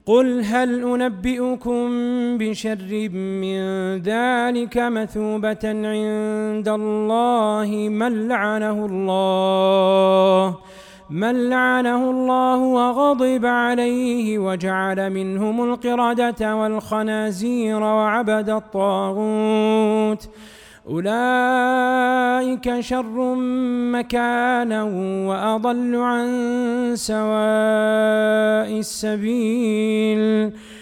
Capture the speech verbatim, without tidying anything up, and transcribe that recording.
قل هل أنبئكم بشر من ذلك مثوبة عند الله من لعنه الله من لعنه الله وغضب عليه وجعل منهم القردة والخنازير وعبد الطاغوت أولئك شر مكانا وأضل عن سواء السبيل